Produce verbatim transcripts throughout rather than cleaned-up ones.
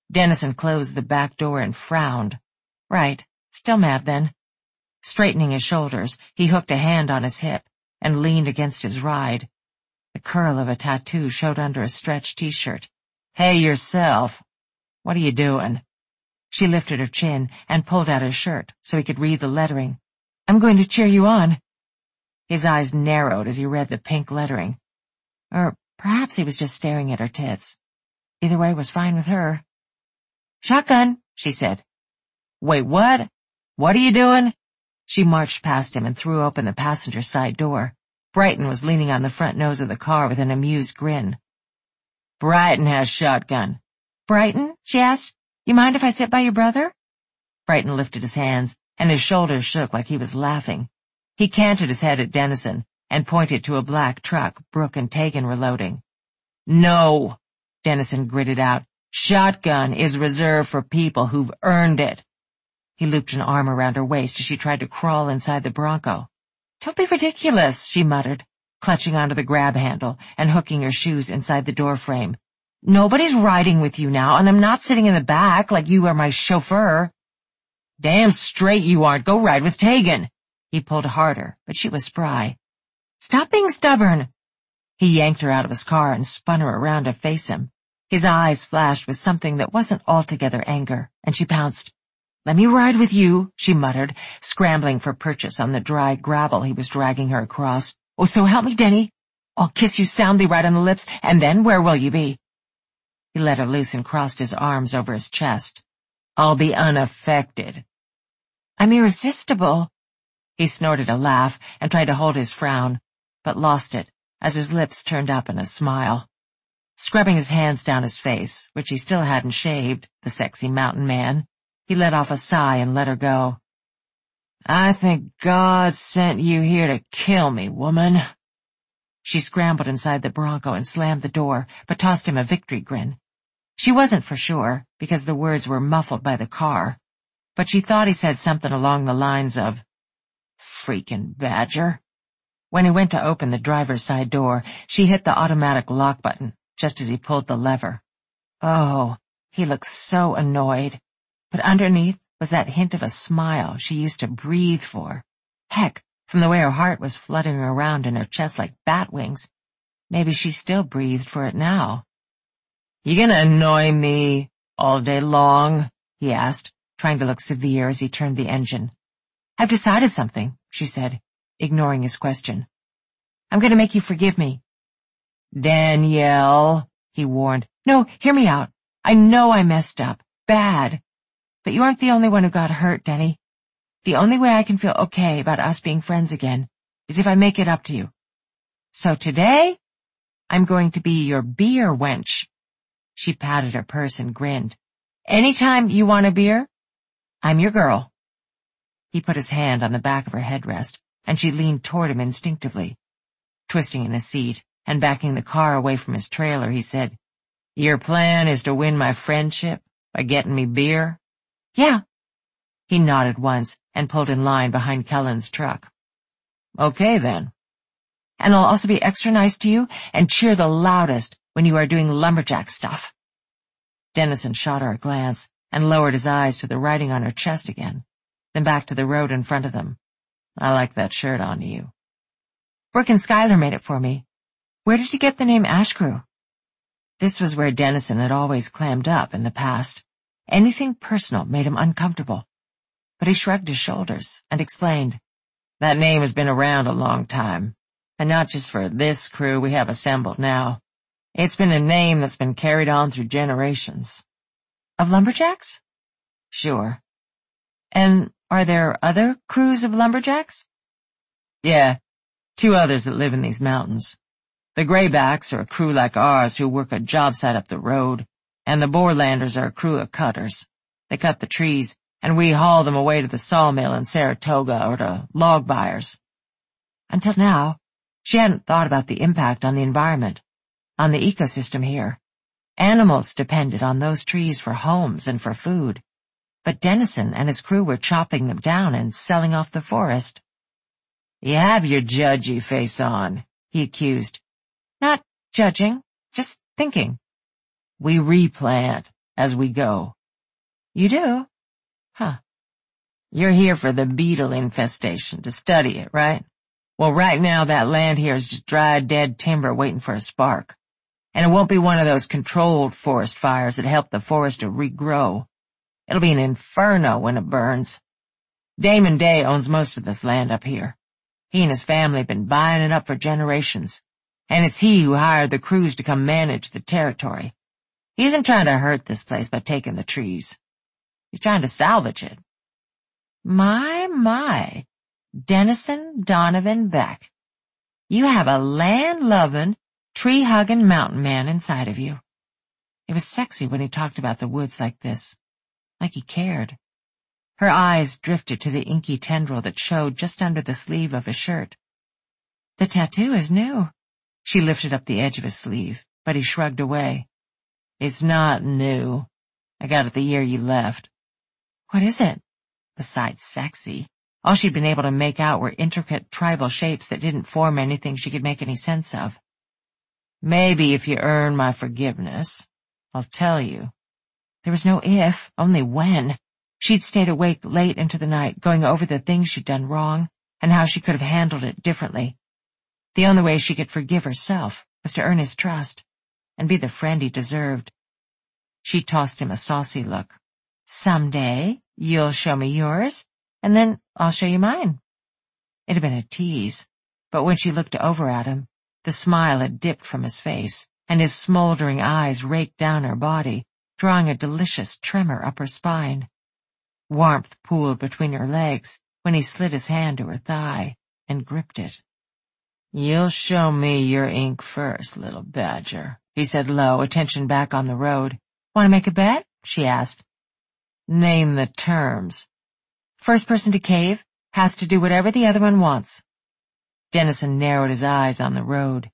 Dennison closed the back door and frowned. Right, still mad then. Straightening his shoulders, he hooked a hand on his hip and leaned against his ride. The curl of a tattoo showed under a stretched t-shirt. Hey, yourself. What are you doing? She lifted her chin and pulled out his shirt so he could read the lettering. I'm going to cheer you on. His eyes narrowed as he read the pink lettering. Or perhaps he was just staring at her tits. Either way was fine with her. Shotgun, she said. Wait, what? What are you doing? She marched past him and threw open the passenger side door. Brighton was leaning on the front nose of the car with an amused grin. Brighton has shotgun. Brighton? She asked. You mind if I sit by your brother? Brighton lifted his hands, and his shoulders shook like he was laughing. He canted his head at Dennison and pointed to a black truck Brooke and Tegan were loading. No, Dennison gritted out. Shotgun is reserved for people who've earned it. He looped an arm around her waist as she tried to crawl inside the Bronco. Don't be ridiculous, she muttered, clutching onto the grab handle and hooking her shoes inside the door frame. Nobody's riding with you now, and I'm not sitting in the back like you are my chauffeur. Damn straight you aren't. Go ride with Tegan. He pulled harder, but she was spry. Stop being stubborn. He yanked her out of his car and spun her around to face him. His eyes flashed with something that wasn't altogether anger, and she pounced. Let me ride with you, she muttered, scrambling for purchase on the dry gravel he was dragging her across. Oh, so help me, Denny. I'll kiss you soundly right on the lips, and then where will you be? He let her loose and crossed his arms over his chest. I'll be unaffected. I'm irresistible. He snorted a laugh and tried to hold his frown, but lost it as his lips turned up in a smile. Scrubbing his hands down his face, which he still hadn't shaved, the sexy mountain man, he let off a sigh and let her go. I think God sent you here to kill me, woman. She scrambled inside the Bronco and slammed the door, but tossed him a victory grin. She wasn't for sure, because the words were muffled by the car, but she thought he said something along the lines of, freaking badger. When he went to open the driver's side door, she hit the automatic lock button, just as he pulled the lever. Oh, he looked so annoyed, but underneath was that hint of a smile she used to breathe for. Heck, from the way her heart was fluttering around in her chest like bat wings, maybe she still breathed for it now. You gonna annoy me all day long? He asked, trying to look severe as he turned the engine. I've decided something, she said, ignoring his question. I'm gonna make you forgive me. Danielle, he warned. No, hear me out. I know I messed up. Bad. But you aren't the only one who got hurt, Denny. The only way I can feel okay about us being friends again is if I make it up to you. So today, I'm going to be your beer wench. She patted her purse and grinned. Anytime you want a beer, I'm your girl. He put his hand on the back of her headrest, and she leaned toward him instinctively. Twisting in his seat and backing the car away from his trailer, he said, Your plan is to win my friendship by getting me beer? Yeah. He nodded once and pulled in line behind Kellen's truck. Okay, then. And I'll also be extra nice to you and cheer the loudest when you are doing lumberjack stuff. Dennison shot her a glance and lowered his eyes to the writing on her chest again, then back to the road in front of them. I like that shirt on you. Brooke and Skylar made it for me. Where did you get the name Ashcrew? This was where Dennison had always clammed up in the past. Anything personal made him uncomfortable. But he shrugged his shoulders and explained, That name has been around a long time, and not just for this crew we have assembled now. It's been a name that's been carried on through generations. Of lumberjacks? Sure. And are there other crews of lumberjacks? Yeah, two others that live in these mountains. The Graybacks are a crew like ours who work a job site up the road, and the Borelanders are a crew of cutters. They cut the trees, and we haul them away to the sawmill in Saratoga or to log buyers. Until now, she hadn't thought about the impact on the environment, on the ecosystem here. Animals depended on those trees for homes and for food, but Dennison and his crew were chopping them down and selling off the forest. You have your judgy face on, he accused. Not judging, just thinking. We replant, as we go. You do? Huh. You're here for the beetle infestation, to study it, right? Well, right now that land here is just dry, dead timber waiting for a spark. And it won't be one of those controlled forest fires that help the forest to regrow. It'll be an inferno when it burns. Damon Day owns most of this land up here. He and his family have been buying it up for generations, and it's he who hired the crews to come manage the territory. He isn't trying to hurt this place by taking the trees. He's trying to salvage it. My, my, Dennison Donovan Beck. You have a land-loving, tree-hugging mountain man inside of you. It was sexy when he talked about the woods like this, like he cared. Her eyes drifted to the inky tendril that showed just under the sleeve of his shirt. The tattoo is new. She lifted up the edge of his sleeve, but he shrugged away. It's not new. I got it the year you left. What is it? Besides sexy, all she'd been able to make out were intricate tribal shapes that didn't form anything she could make any sense of. Maybe if you earn my forgiveness, I'll tell you. There was no if, only when. She'd stayed awake late into the night, going over the things she'd done wrong and how she could have handled it differently. The only way she could forgive herself was to earn his trust and be the friend he deserved. She tossed him a saucy look. Someday you'll show me yours, and then I'll show you mine. It had been a tease, but when she looked over at him, the smile had dipped from his face, and his smoldering eyes raked down her body, drawing a delicious tremor up her spine. Warmth pooled between her legs when he slid his hand to her thigh and gripped it. You'll show me your ink first, little badger, he said low, attention back on the road. Want to make a bet? She asked. Name the terms. First person to cave has to do whatever the other one wants. Dennison narrowed his eyes on the road.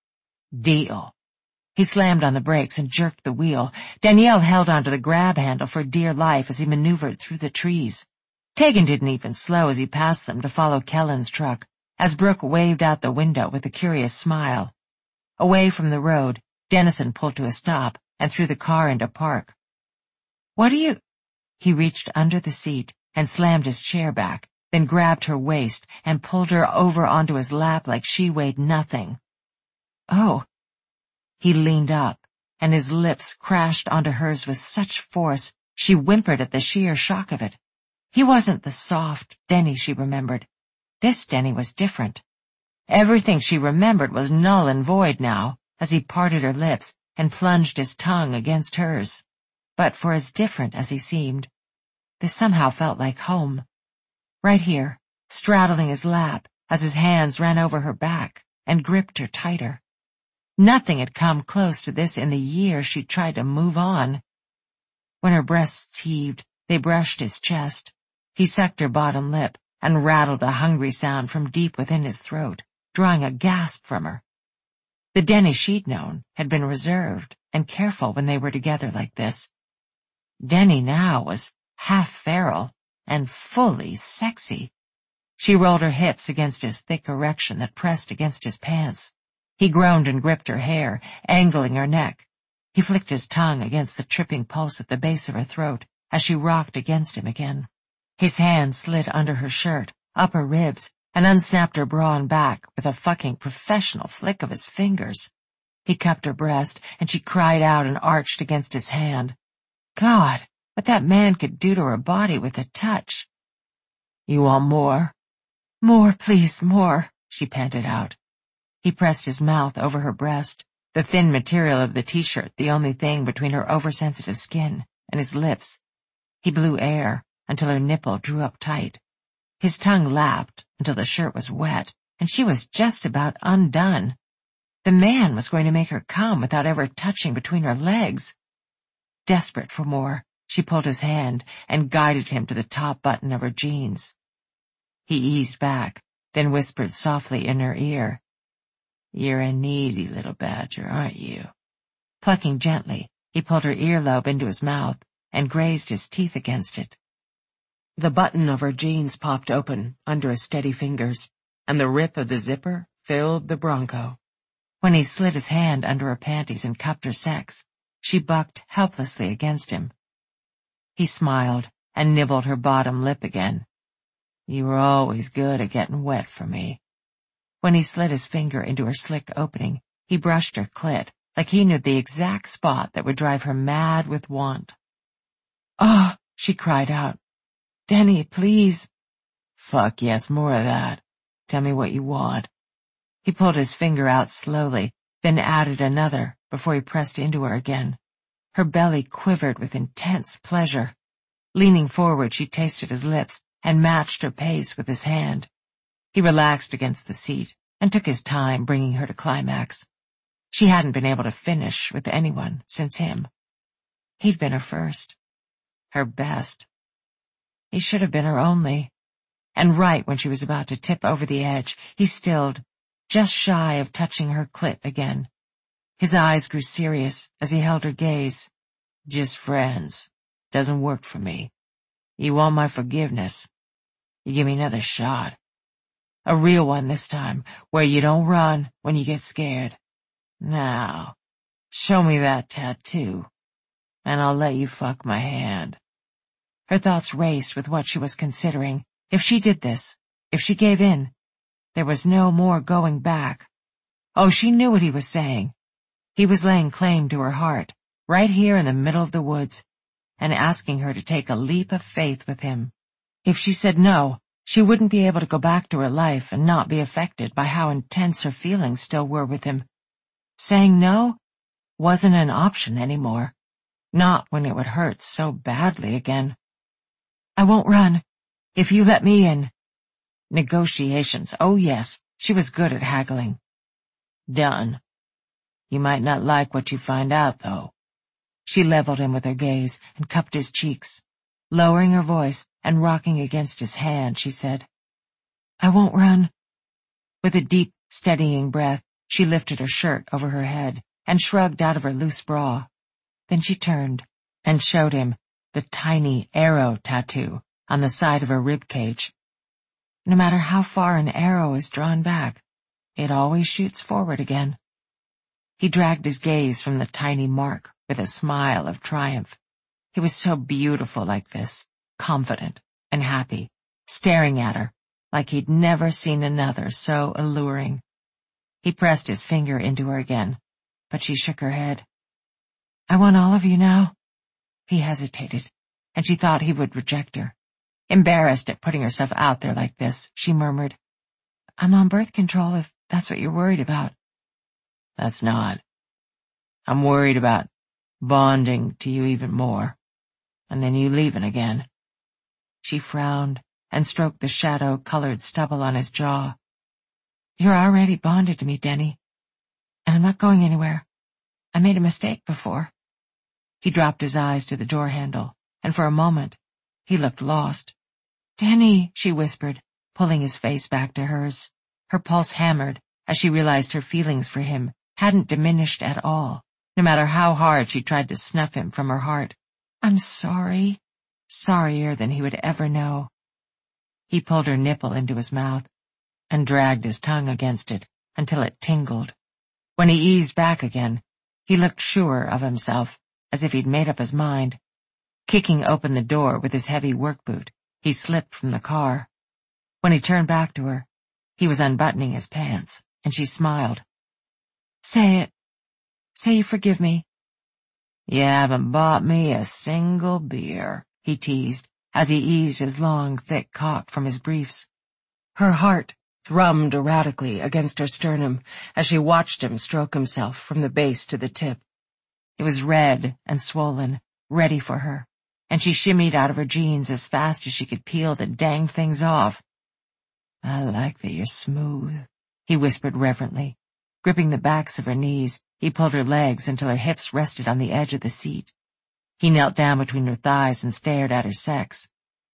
Deal. He slammed on the brakes and jerked the wheel. Danielle held onto the grab handle for dear life as he maneuvered through the trees. Tegan didn't even slow as he passed them to follow Kellen's truck, as Brooke waved out the window with a curious smile. Away from the road, Dennison pulled to a stop and threw the car into park. What do you... He reached under the seat and slammed his chair back, then grabbed her waist and pulled her over onto his lap like she weighed nothing. Oh. He leaned up, and his lips crashed onto hers with such force she whimpered at the sheer shock of it. He wasn't the soft Denny she remembered. This Denny was different. Everything she remembered was null and void now, as he parted her lips and plunged his tongue against hers. But for as different as he seemed, this somehow felt like home. Right here, straddling his lap as his hands ran over her back and gripped her tighter. Nothing had come close to this in the year she tried to move on. When her breasts heaved, they brushed his chest. He sucked her bottom lip and rattled a hungry sound from deep within his throat, drawing a gasp from her. The Denny she'd known had been reserved and careful when they were together like this. Denny now was half feral and fully sexy. She rolled her hips against his thick erection that pressed against his pants. He groaned and gripped her hair, angling her neck. He flicked his tongue against the tripping pulse at the base of her throat as she rocked against him again. His hand slid under her shirt, up her ribs, and unsnapped her bra and back with a fucking professional flick of his fingers. He cupped her breast, and she cried out and arched against his hand. God, what that man could do to her body with a touch. You want more? More, please, more, she panted out. He pressed his mouth over her breast, the thin material of the t-shirt the only thing between her oversensitive skin and his lips. He blew air until her nipple drew up tight. His tongue lapped until the shirt was wet, and she was just about undone. The man was going to make her come without ever touching between her legs. Desperate for more, she pulled his hand and guided him to the top button of her jeans. He eased back, then whispered softly in her ear. You're a needy little badger, aren't you? Plucking gently, he pulled her earlobe into his mouth and grazed his teeth against it. The button of her jeans popped open under his steady fingers, and the rip of the zipper filled the Bronco. When he slid his hand under her panties and cupped her sex, She bucked helplessly against him. He smiled and nibbled her bottom lip again. You were always good at getting wet for me. When he slid his finger into her slick opening, he brushed her clit like he knew the exact spot that would drive her mad with want. Oh, she cried out. Denny, please. Fuck yes, more of that. Tell me what you want. He pulled his finger out slowly, then added another before he pressed into her again. Her belly quivered with intense pleasure. Leaning forward, she tasted his lips and matched her pace with his hand. He relaxed against the seat and took his time bringing her to climax. She hadn't been able to finish with anyone since him. He'd been her first. Her best. He should have been her only. And right when she was about to tip over the edge, he stilled, just shy of touching her clit again. His eyes grew serious as he held her gaze. Just friends. Doesn't work for me. You want my forgiveness? You give me another shot. A real one this time, where you don't run when you get scared. Now, show me that tattoo, and I'll let you fuck my hand. Her thoughts raced with what she was considering. If she did this, if she gave in, there was no more going back. Oh, she knew what he was saying. He was laying claim to her heart, right here in the middle of the woods, and asking her to take a leap of faith with him. If she said no, she wouldn't be able to go back to her life and not be affected by how intense her feelings still were with him. Saying no wasn't an option anymore. Not when it would hurt so badly again. I won't run, if you let me in. Negotiations, oh yes, she was good at haggling. Done. You might not like what you find out, though. She leveled him with her gaze and cupped his cheeks. Lowering her voice and rocking against his hand, she said, I won't run. With a deep, steadying breath, she lifted her shirt over her head and shrugged out of her loose bra. Then she turned and showed him the tiny arrow tattoo on the side of her rib cage. No matter how far an arrow is drawn back, it always shoots forward again. He dragged his gaze from the tiny mark with a smile of triumph. He was so beautiful like this, confident and happy, staring at her like he'd never seen another so alluring. He pressed his finger into her again, but she shook her head. I want all of you now. He hesitated, and she thought he would reject her. Embarrassed at putting herself out there like this, she murmured, I'm on birth control if that's what you're worried about. That's not. I'm worried about bonding to you even more, and then you leaving again. She frowned and stroked the shadow-colored stubble on his jaw. You're already bonded to me, Denny, and I'm not going anywhere. I made a mistake before. He dropped his eyes to the door handle, and for a moment, he looked lost. Denny, she whispered, pulling his face back to hers. Her pulse hammered as she realized her feelings for him hadn't diminished at all, no matter how hard she tried to snuff him from her heart. I'm sorry. Sorrier than he would ever know. He pulled her nipple into his mouth and dragged his tongue against it until it tingled. When he eased back again, he looked sure of himself, as if he'd made up his mind. Kicking open the door with his heavy work boot, he slipped from the car. When he turned back to her, he was unbuttoning his pants, and she smiled. Say it. Say you forgive me. You haven't bought me a single beer, he teased, as he eased his long, thick cock from his briefs. Her heart thrummed erratically against her sternum as she watched him stroke himself from the base to the tip. It was red and swollen, ready for her, and she shimmied out of her jeans as fast as she could peel the dang things off. I like that you're smooth, he whispered reverently. Gripping the backs of her knees, he pulled her legs until her hips rested on the edge of the seat. He knelt down between her thighs and stared at her sex.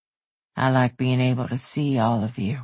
I like being able to see all of you.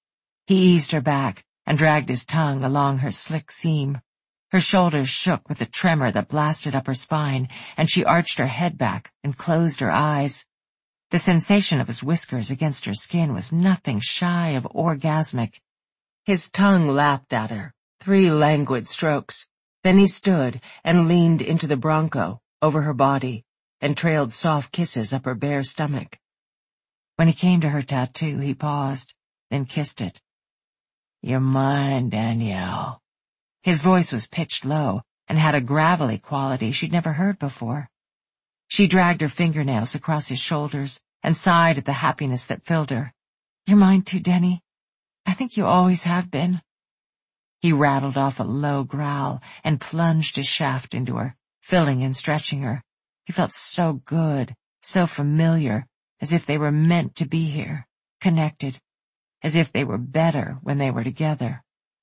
He eased her back and dragged his tongue along her slick seam. Her shoulders shook with a tremor that blasted up her spine, and she arched her head back and closed her eyes. The sensation of his whiskers against her skin was nothing shy of orgasmic. His tongue lapped at her, three languid strokes. Then he stood and leaned into the Bronco, over her body, and trailed soft kisses up her bare stomach. When he came to her tattoo, he paused, then kissed it. "You're mine, Danielle." His voice was pitched low and had a gravelly quality she'd never heard before. She dragged her fingernails across his shoulders and sighed at the happiness that filled her. "You're mine too, Denny. I think you always have been." He rattled off a low growl and plunged his shaft into her, filling and stretching her. He felt so good, so familiar, as if they were meant to be here, connected, as if they were better when they were together.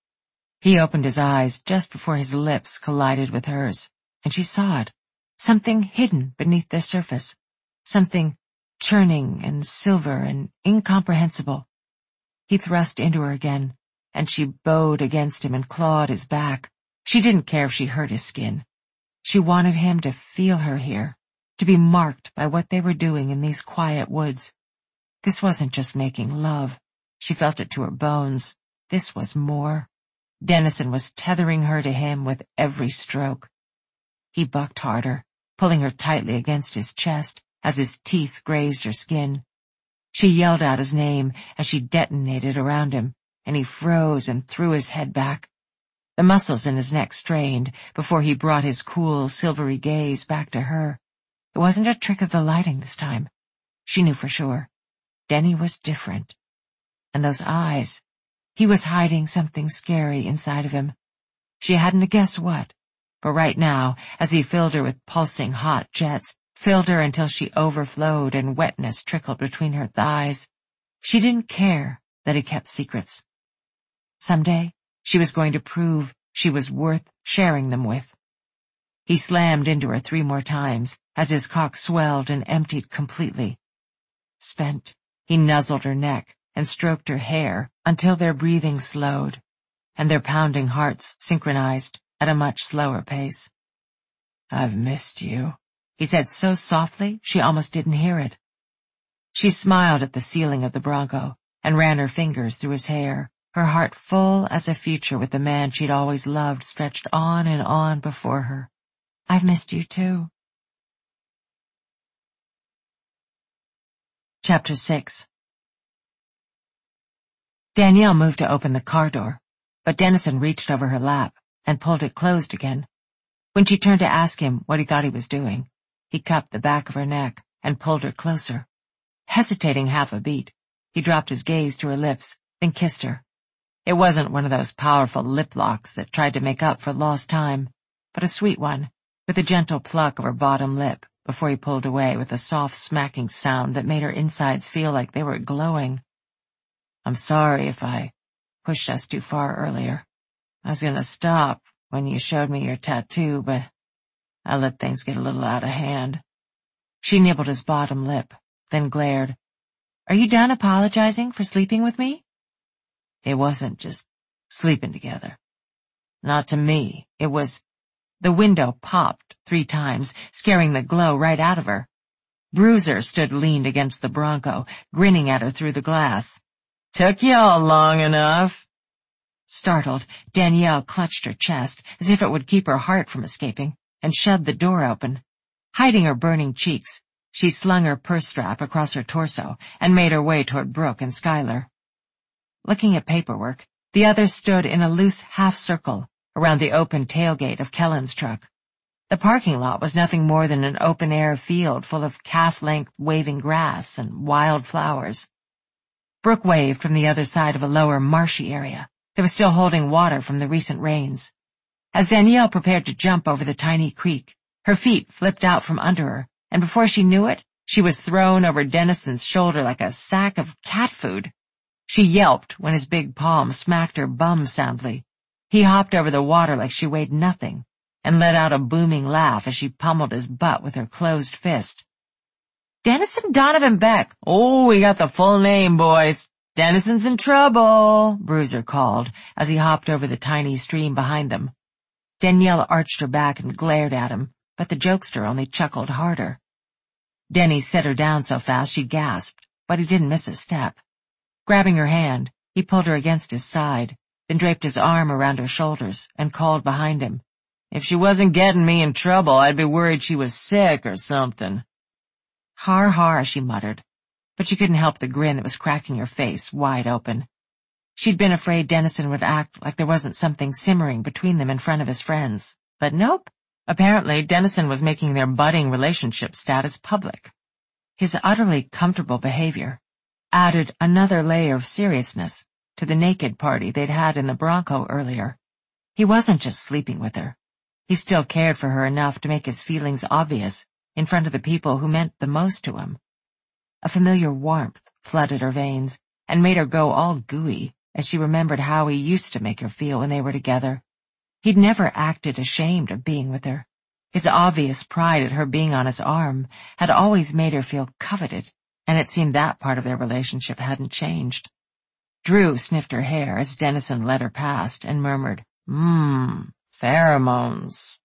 He opened his eyes just before his lips collided with hers, and she saw it, something hidden beneath their surface, something churning and silver and incomprehensible. He thrust into her again, and she bowed against him and clawed his back. She didn't care if she hurt his skin. She wanted him to feel her here, to be marked by what they were doing in these quiet woods. This wasn't just making love. She felt it to her bones. This was more. Dennison was tethering her to him with every stroke. He bucked harder, pulling her tightly against his chest as his teeth grazed her skin. She yelled out his name as she detonated around him, and he froze and threw his head back. The muscles in his neck strained before he brought his cool, silvery gaze back to her. It wasn't a trick of the lighting this time. She knew for sure. Denny was different. And those eyes, he was hiding something scary inside of him. She hadn't a guess what, but right now, as he filled her with pulsing hot jets, filled her until she overflowed and wetness trickled between her thighs, she didn't care that he kept secrets. Someday, she was going to prove she was worth sharing them with. He slammed into her three more times as his cock swelled and emptied completely. Spent, he nuzzled her neck and stroked her hair until their breathing slowed, and their pounding hearts synchronized at a much slower pace. "I've missed you," he said so softly she almost didn't hear it. She smiled at the ceiling of the Bronco and ran her fingers through his hair, her heart full as a future with the man she'd always loved stretched on and on before her. "I've missed you too." Chapter six. Danielle moved to open the car door, but Dennison reached over her lap and pulled it closed again. When she turned to ask him what he thought he was doing, he cupped the back of her neck and pulled her closer. Hesitating half a beat, he dropped his gaze to her lips, then kissed her. It wasn't one of those powerful lip locks that tried to make up for lost time, but a sweet one, with a gentle pluck of her bottom lip before he pulled away with a soft smacking sound that made her insides feel like they were glowing. "I'm sorry if I pushed us too far earlier. I was gonna stop when you showed me your tattoo, but I let things get a little out of hand." She nibbled his bottom lip, then glared. "Are you done apologizing for sleeping with me?" "It wasn't just sleeping together. Not to me. It was—" The window popped three times, scaring the glow right out of her. Bruiser stood leaned against the Bronco, grinning at her through the glass. "Took y'all long enough." Startled, Danielle clutched her chest as if it would keep her heart from escaping, and shoved the door open. Hiding her burning cheeks, she slung her purse strap across her torso and made her way toward Brooke and Skylar. Looking at paperwork, the others stood in a loose half-circle around the open tailgate of Kellen's truck. The parking lot was nothing more than an open-air field full of calf-length waving grass and wild flowers. Brooke waved from the other side of a lower marshy area that was still holding water from the recent rains. As Danielle prepared to jump over the tiny creek, her feet flipped out from under her, and before she knew it, she was thrown over Dennison's shoulder like a sack of cat food. She yelped when his big palm smacked her bum soundly. He hopped over the water like she weighed nothing, and let out a booming laugh as she pummeled his butt with her closed fist. "Dennison Donovan Beck. Oh, we got the full name, boys. Dennison's in trouble," Bruiser called as he hopped over the tiny stream behind them. Danielle arched her back and glared at him, but the jokester only chuckled harder. Denny set her down so fast she gasped, but he didn't miss a step. Grabbing her hand, he pulled her against his side, then draped his arm around her shoulders and called behind him. If she wasn't getting me in trouble, I'd be worried she was sick or something. Har har, she muttered, but she couldn't help the grin that was cracking her face wide open. She'd been afraid Dennison would act like there wasn't something simmering between them in front of his friends. But nope. Apparently, Dennison was making their budding relationship status public. His utterly comfortable behavior added another layer of seriousness to the naked party they'd had in the Bronco earlier. He wasn't just sleeping with her. He still cared for her enough to make his feelings obvious in front of the people who meant the most to him. A familiar warmth flooded her veins and made her go all gooey as she remembered how he used to make her feel when they were together. He'd never acted ashamed of being with her. His obvious pride at her being on his arm had always made her feel coveted, and it seemed that part of their relationship hadn't changed. Drew sniffed her hair as Dennison led her past and murmured, Mmm, pheromones.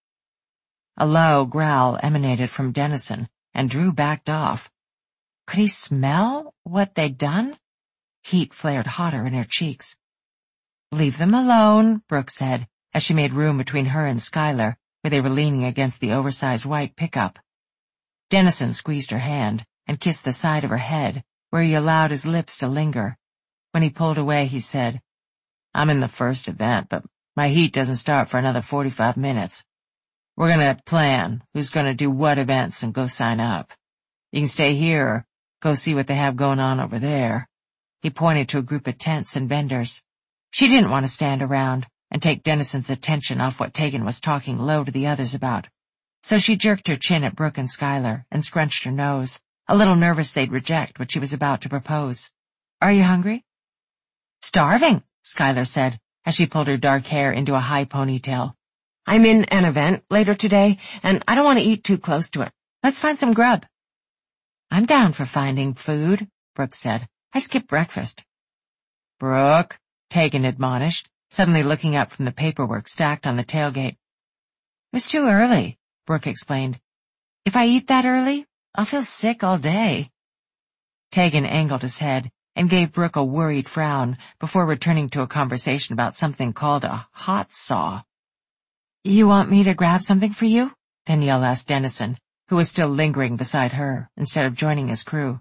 A low growl emanated from Dennison, and Drew backed off. Could he smell what they'd done? Heat flared hotter in her cheeks. Leave them alone, Brooke said, as she made room between her and Skylar, where they were leaning against the oversized white pickup. Dennison squeezed her hand and kissed the side of her head, where he allowed his lips to linger. When he pulled away, he said, I'm in the first event, but my heat doesn't start for another forty-five minutes. We're gonna plan who's gonna do what events and go sign up. You can stay here or go see what they have going on over there. He pointed to a group of tents and vendors. She didn't want to stand around and take Dennison's attention off what Tegan was talking low to the others about. So she jerked her chin at Brooke and Skylar and scrunched her nose, a little nervous they'd reject what she was about to propose. Are you hungry? Starving, Skylar said, as she pulled her dark hair into a high ponytail. I'm in an event later today, and I don't want to eat too close to it. Let's find some grub. I'm down for finding food, Brooke said. I skipped breakfast. Brooke, Tegan admonished, suddenly looking up from the paperwork stacked on the tailgate. It was too early, Brooke explained. If I eat that early, I'll feel sick all day. Tegan angled his head and gave Brooke a worried frown before returning to a conversation about something called a hot saw. You want me to grab something for you? Danielle asked Dennison, who was still lingering beside her instead of joining his crew.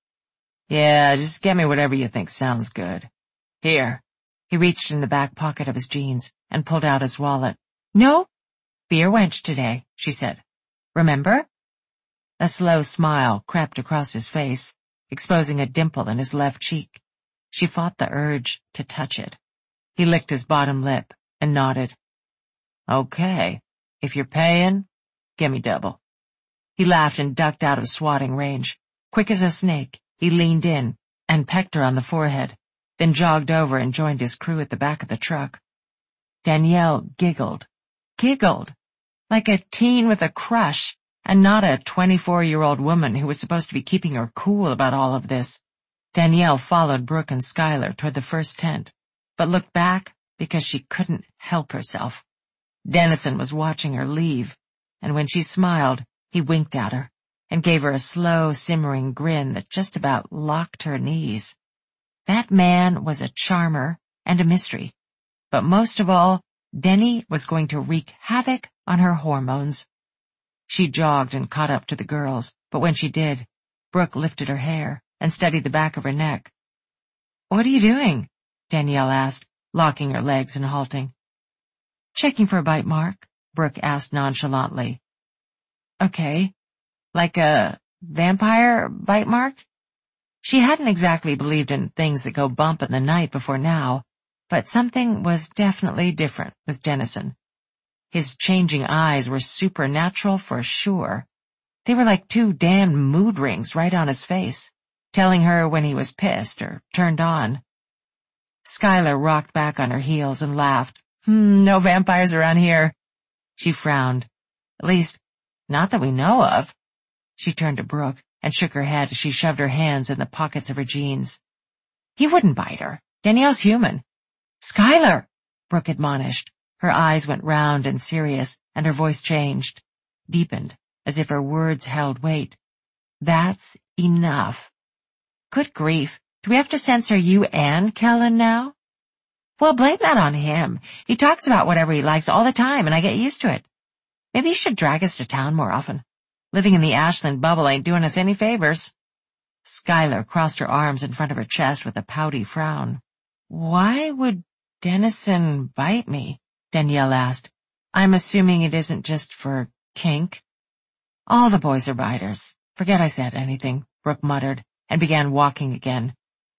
Yeah, just get me whatever you think sounds good. Here. He reached in the back pocket of his jeans and pulled out his wallet. No, beer wench today, she said. Remember? A slow smile crept across his face, exposing a dimple in his left cheek. She fought the urge to touch it. He licked his bottom lip and nodded. Okay, if you're paying, give me double. He laughed and ducked out of swatting range. Quick as a snake, he leaned in and pecked her on the forehead, then jogged over and joined his crew at the back of the truck. Danielle giggled, giggled, like a teen with a crush, and not a twenty-four-year-old woman who was supposed to be keeping her cool about all of this. Danielle followed Brooke and Skylar toward the first tent, but looked back because she couldn't help herself. Dennison was watching her leave, and when she smiled, he winked at her and gave her a slow, simmering grin that just about locked her knees. That man was a charmer and a mystery, but most of all, Denny was going to wreak havoc on her hormones. She jogged and caught up to the girls, but when she did, Brooke lifted her hair and steadied the back of her neck. What are you doing? Danielle asked, locking her legs and halting. Checking for a bite mark, Brooke asked nonchalantly. Okay, like a vampire bite mark? She hadn't exactly believed in things that go bump in the night before now, but something was definitely different with Dennison. His changing eyes were supernatural for sure. They were like two damned mood rings right on his face, telling her when he was pissed or turned on. Skylar rocked back on her heels and laughed. Hmm, no vampires around here. She frowned. At least, not that we know of. She turned to Brooke and shook her head as she shoved her hands in the pockets of her jeans. He wouldn't bite her. Danielle's human. Skylar, Brooke admonished. Her eyes went round and serious, and her voice changed, deepened, as if her words held weight. That's enough. Good grief, do we have to censor you and Kellen now? Well, blame that on him. He talks about whatever he likes all the time, and I get used to it. Maybe you should drag us to town more often. Living in the Ashland bubble ain't doing us any favors. Skylar crossed her arms in front of her chest with a pouty frown. Why would Dennison bite me? Danielle asked. I'm assuming it isn't just for kink. All the boys are biters. Forget I said anything, Brooke muttered, and began walking again.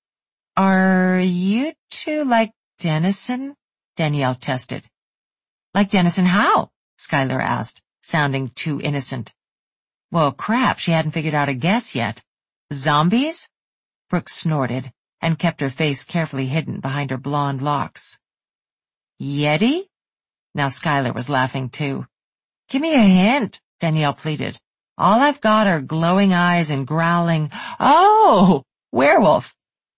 Are you two like Dennison? Danielle tested. Like Dennison how? Skylar asked, sounding too innocent. Well, crap, she hadn't figured out a guess yet. Zombies? Brooke snorted and kept her face carefully hidden behind her blonde locks. Yeti? Now Skylar was laughing too. Give me a hint, Danielle pleaded. All I've got are glowing eyes and growling, oh, werewolf.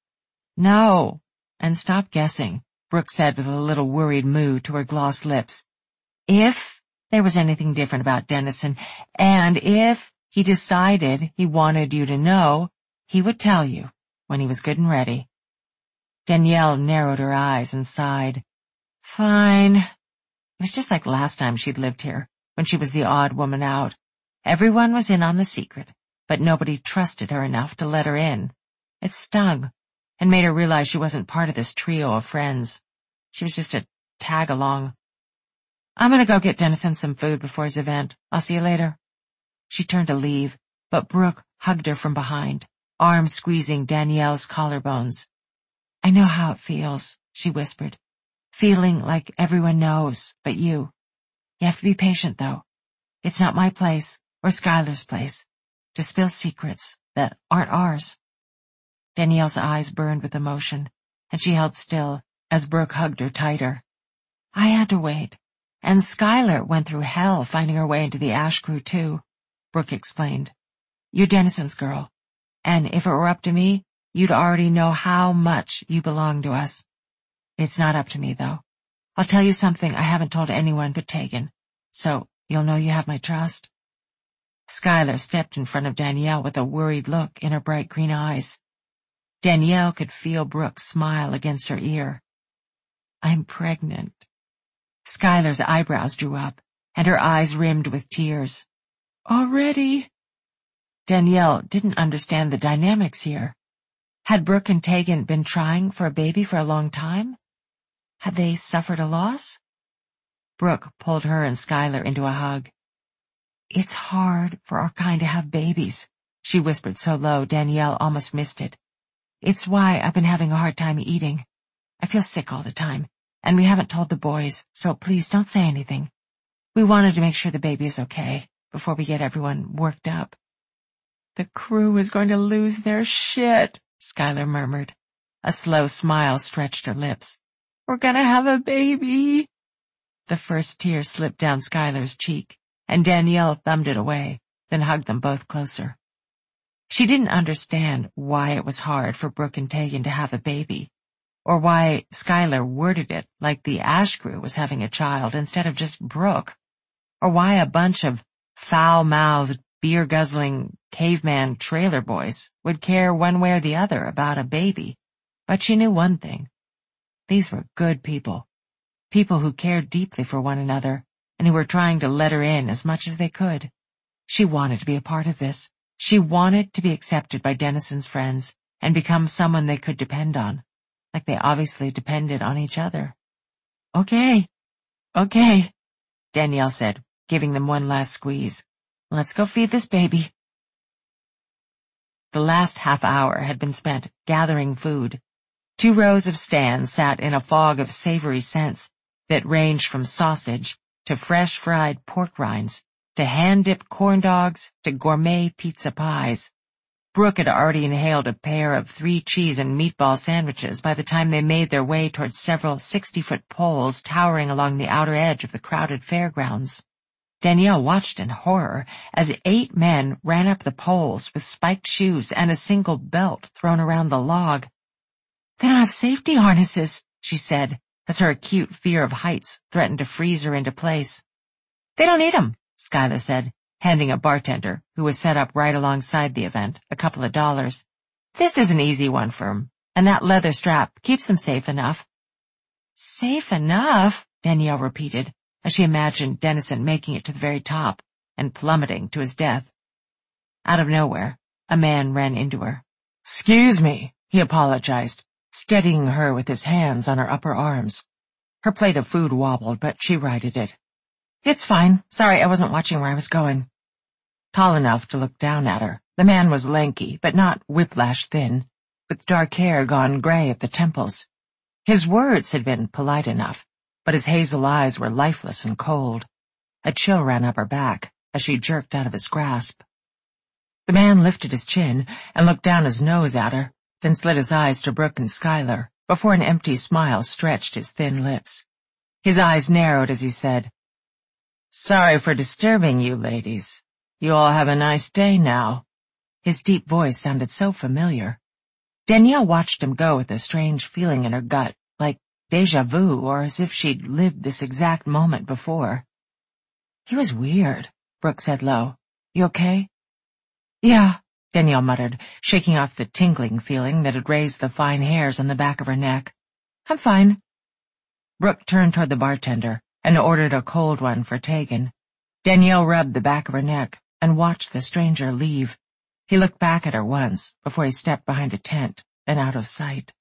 No, and stop guessing, Brooke said with a little worried moo to her gloss lips. If there was anything different about Dennison, and if he decided he wanted you to know, he would tell you when he was good and ready. Danielle narrowed her eyes and sighed. Fine. It was just like last time she'd lived here, when she was the odd woman out. Everyone was in on the secret, but nobody trusted her enough to let her in. It stung, and made her realize she wasn't part of this trio of friends. She was just a tag-along. I'm gonna go get Dennison some food before his event. I'll see you later. She turned to leave, but Brooke hugged her from behind, arms squeezing Danielle's collarbones. I know how it feels, she whispered. Feeling like everyone knows, but you. You have to be patient, though. It's not my place, or Skylar's place, to spill secrets that aren't ours. Danielle's eyes burned with emotion, and she held still as Brooke hugged her tighter. I had to wait, and Skylar went through hell finding her way into the Ash crew, too, Brooke explained. You're Dennison's girl, and if it were up to me, you'd already know how much you belong to us. It's not up to me, though. I'll tell you something I haven't told anyone but Tegan, so you'll know you have my trust. Skylar stepped in front of Danielle with a worried look in her bright green eyes. Danielle could feel Brooke smile against her ear. I'm pregnant. Skylar's eyebrows drew up, and her eyes rimmed with tears. Already? Danielle didn't understand the dynamics here. Had Brooke and Tegan been trying for a baby for a long time? Had they suffered a loss? Brooke pulled her and Skylar into a hug. It's hard for our kind to have babies, she whispered so low Danielle almost missed it. It's why I've been having a hard time eating. I feel sick all the time, and we haven't told the boys, so please don't say anything. We wanted to make sure the baby is okay before we get everyone worked up. The crew is going to lose their shit, Skylar murmured. A slow smile stretched her lips. We're gonna have a baby. The first tear slipped down Skylar's cheek, and Danielle thumbed it away, then hugged them both closer. She didn't understand why it was hard for Brooke and Tegan to have a baby, or why Skylar worded it like the Ash crew was having a child instead of just Brooke, or why a bunch of foul-mouthed, beer-guzzling, caveman trailer boys would care one way or the other about a baby. But she knew one thing. These were good people. People who cared deeply for one another, and who were trying to let her in as much as they could. She wanted to be a part of this. She wanted to be accepted by Dennison's friends and become someone they could depend on, like they obviously depended on each other. Okay, okay, Danielle said, giving them one last squeeze. Let's go feed this baby. The last half hour had been spent gathering food. Two rows of stands sat in a fog of savory scents that ranged from sausage to fresh fried pork rinds to hand-dipped corn dogs to gourmet pizza pies. Brooke had already inhaled a pair of three cheese and meatball sandwiches by the time they made their way towards several sixty-foot poles towering along the outer edge of the crowded fairgrounds. Danielle watched in horror as eight men ran up the poles with spiked shoes and a single belt thrown around the log. They don't have safety harnesses, she said, as her acute fear of heights threatened to freeze her into place. They don't need 'em, Skylar said, handing a bartender, who was set up right alongside the event, a couple of dollars. This is an easy one for 'em, and that leather strap keeps them safe enough. Safe enough, Danielle repeated, as she imagined Dennison making it to the very top and plummeting to his death. Out of nowhere, a man ran into her. "Excuse me," he apologized, steadying her with his hands on her upper arms. Her plate of food wobbled, but she righted it. "It's fine. Sorry, I wasn't watching where I was going." Tall enough to look down at her, the man was lanky, but not whiplash thin, with dark hair gone gray at the temples. His words had been polite enough, but his hazel eyes were lifeless and cold. A chill ran up her back as she jerked out of his grasp. The man lifted his chin and looked down his nose at her, then slid his eyes to Brooke and Skylar, before an empty smile stretched his thin lips. His eyes narrowed as he said, "Sorry for disturbing you, ladies. You all have a nice day now." His deep voice sounded so familiar. Danielle watched him go with a strange feeling in her gut, like déjà vu, or as if she'd lived this exact moment before. "He was weird," Brooke said low. "You okay?" "Yeah," Danielle muttered, shaking off the tingling feeling that had raised the fine hairs on the back of her neck. "I'm fine." Brooke turned toward the bartender and ordered a cold one for Tegan. Danielle rubbed the back of her neck and watched the stranger leave. He looked back at her once before he stepped behind a tent and out of sight.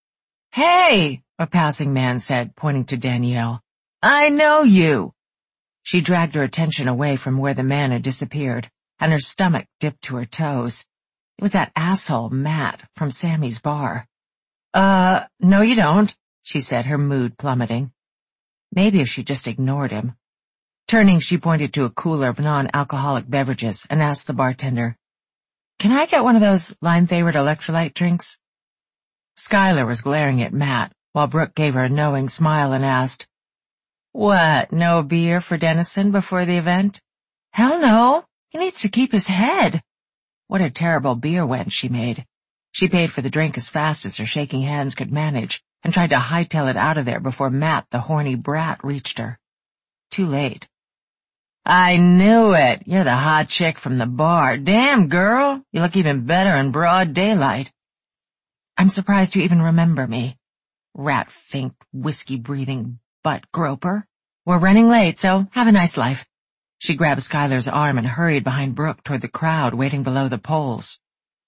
"Hey!" a passing man said, pointing to Danielle. "I know you." She dragged her attention away from where the man had disappeared, and her stomach dipped to her toes. It was that asshole Matt from Sammy's bar. Uh, no you don't," she said, her mood plummeting. Maybe if she just ignored him. Turning, she pointed to a cooler of non-alcoholic beverages and asked the bartender, "Can I get one of those lime-flavored electrolyte drinks?" Skylar was glaring at Matt, while Brooke gave her a knowing smile and asked, "What, no beer for Dennison before the event?" "Hell no. He needs to keep his head." What a terrible beer wench she made. She paid for the drink as fast as her shaking hands could manage and tried to hightail it out of there before Matt, the horny brat, reached her. Too late. "I knew it. You're the hot chick from the bar. Damn, girl, you look even better in broad daylight." "I'm surprised you even remember me. Rat-fink, whiskey-breathing butt groper. We're running late, so have a nice life." She grabbed Skylar's arm and hurried behind Brooke toward the crowd waiting below the poles.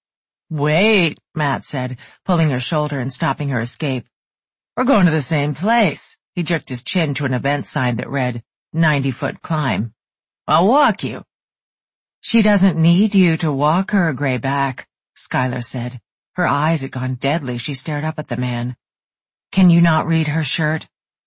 "Wait," Matt said, pulling her shoulder and stopping her escape. "We're going to the same place." He jerked his chin to an event sign that read, ninety-foot climb. "I'll walk you." "She doesn't need you to walk her, Grayback," Skylar said. Her eyes had gone deadly. She stared up at the man. "Can you not read her shirt?"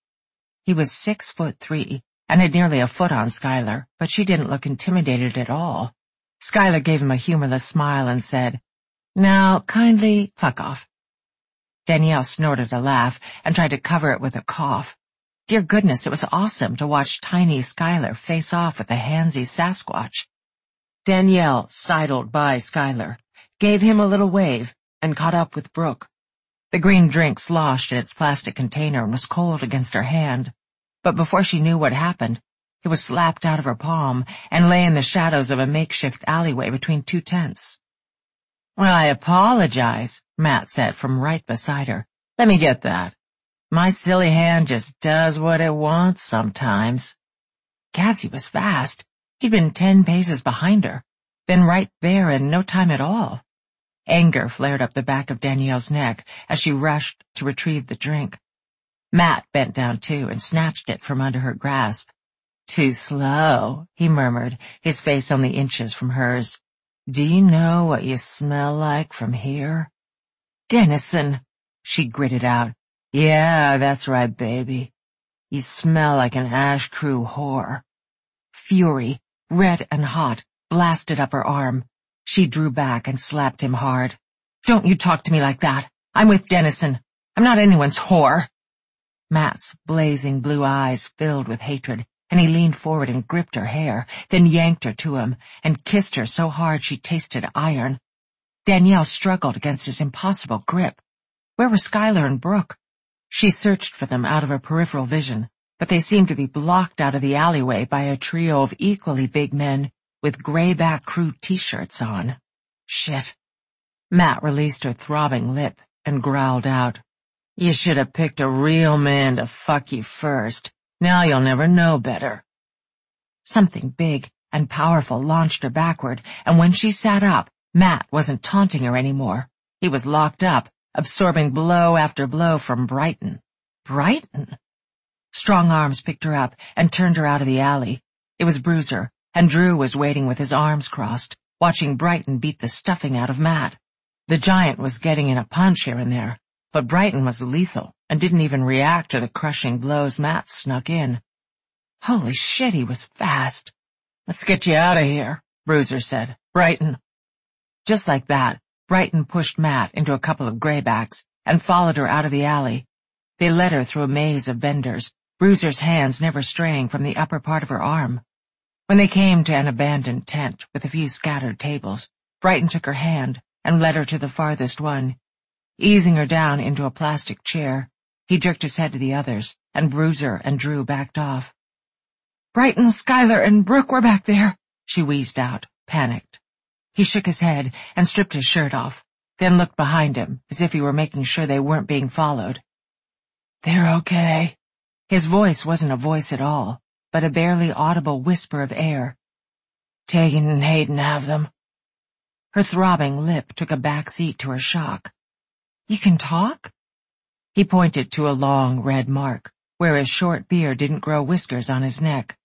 He was six foot three and had nearly a foot on Skylar, but she didn't look intimidated at all. Skylar gave him a humorless smile and said, "Now, kindly fuck off." Danielle snorted a laugh and tried to cover it with a cough. Dear goodness, it was awesome to watch tiny Skylar face off with a handsy Sasquatch. Danielle sidled by Skylar, gave him a little wave, and caught up with Brooke. The green drink sloshed in its plastic container and was cold against her hand. But before she knew what happened, it was slapped out of her palm and lay in the shadows of a makeshift alleyway between two tents. "Well, I apologize," Matt said from right beside her. "Let me get that. My silly hand just does what it wants sometimes." Gadsy was fast. He'd been ten paces behind her, then right there in no time at all. Anger flared up the back of Danielle's neck as she rushed to retrieve the drink. Matt bent down too and snatched it from under her grasp. "Too slow," he murmured, his face only inches from hers. "Do you know what you smell like from here?" "Dennison," she gritted out. "Yeah, that's right, baby. You smell like an Ash Crew whore." Fury, red and hot, blasted up her arm. She drew back and slapped him hard. "Don't you talk to me like that. I'm with Dennison. I'm not anyone's whore." Matt's blazing blue eyes filled with hatred, and he leaned forward and gripped her hair, then yanked her to him and kissed her so hard she tasted iron. Danielle struggled against his impossible grip. Where were Skylar and Brooke? She searched for them out of her peripheral vision, but they seemed to be blocked out of the alleyway by a trio of equally big men with Grayback Crew t-shirts on. Shit. Matt released her throbbing lip and growled out, "You should have picked a real man to fuck you first. Now you'll never know better. Something big and powerful launched her backward, and when she sat up, Matt wasn't taunting her anymore. He was locked up, absorbing blow after blow from Brighton. Brighton? Strong arms picked her up and turned her out of the alley. It was Bruiser, and Drew was waiting with his arms crossed, watching Brighton beat the stuffing out of Matt. The giant was getting in a punch here and there, but Brighton was lethal and didn't even react to the crushing blows Matt snuck in. Holy shit, he was fast. Let's get you out of here, Bruiser said. Brighton. Just like that, Brighton pushed Matt into a couple of graybacks and followed her out of the alley. They led her through a maze of vendors, Bruiser's hands never straying from the upper part of her arm. When they came to an abandoned tent with a few scattered tables, Brighton took her hand and led her to the farthest one. Easing her down into a plastic chair, he jerked his head to the others, and Bruiser and Drew backed off. Brighton, Skylar, and Brooke were back there, she wheezed out, panicked. He shook his head and stripped his shirt off, then looked behind him as if he were making sure they weren't being followed. They're okay. His voice wasn't a voice at all, but a barely audible whisper of air. Tegan and Hayden have them. Her throbbing lip took a back seat to her shock. You can talk? He pointed to a long red mark, where his short beard didn't grow whiskers on his neck.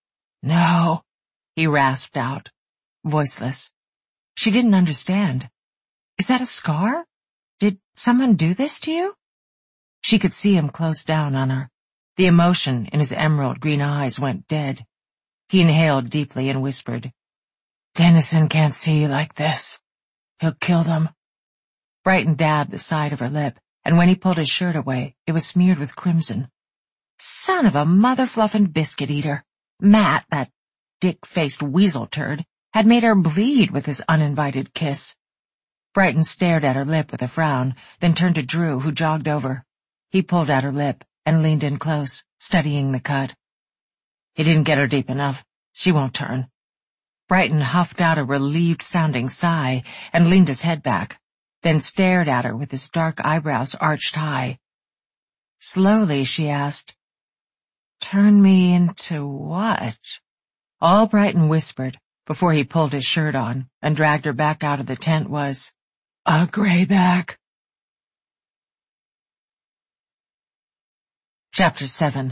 No, he rasped out, voiceless. She didn't understand. Is that a scar? Did someone do this to you? She could see him close down on her. The emotion in his emerald green eyes went dead. He inhaled deeply and whispered, Dennison can't see like this. He'll kill them. Brighton dabbed the side of her lip, and when he pulled his shirt away, it was smeared with crimson. Son of a mother-fluffin' biscuit-eater. Matt, that dick-faced weasel turd, had made her bleed with his uninvited kiss. Brighton stared at her lip with a frown, then turned to Drew, who jogged over. He pulled at her lip and leaned in close, studying the cut. He didn't get her deep enough. She won't turn. Brighton huffed out a relieved-sounding sigh and leaned his head back, then stared at her with his dark eyebrows arched high. Slowly she asked, Turn me into what? All Brighton whispered, before he pulled his shirt on and dragged her back out of the tent, was, A grayback. Chapter seven.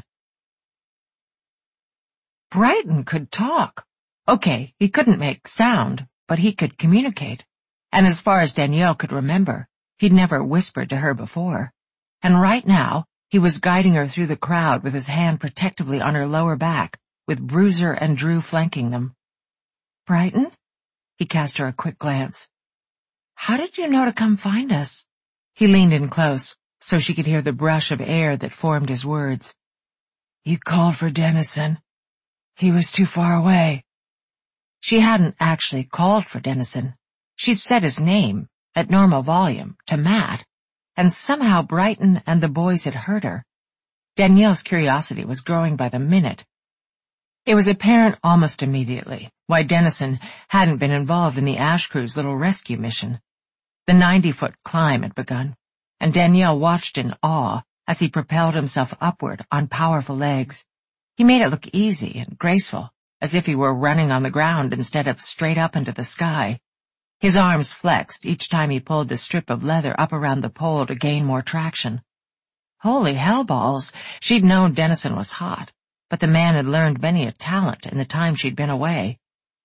Brighton could talk. Okay, he couldn't make sound, but he could communicate. And as far as Danielle could remember, he'd never whispered to her before. And right now, he was guiding her through the crowd with his hand protectively on her lower back, with Bruiser and Drew flanking them. Brighton? He cast her a quick glance. How did you know to come find us? He leaned in close, so she could hear the brush of air that formed his words. You called for Dennison. He was too far away. She hadn't actually called for Dennison. She'd said his name, at normal volume, to Matt, and somehow Brighton and the boys had heard her. Danielle's curiosity was growing by the minute. It was apparent almost immediately why Dennison hadn't been involved in the Ash Crew's little rescue mission. The ninety-foot climb had begun, and Danielle watched in awe as he propelled himself upward on powerful legs. He made it look easy and graceful, as if he were running on the ground instead of straight up into the sky. His arms flexed each time he pulled the strip of leather up around the pole to gain more traction. Holy hellballs, she'd known Dennison was hot, but the man had learned many a talent in the time she'd been away.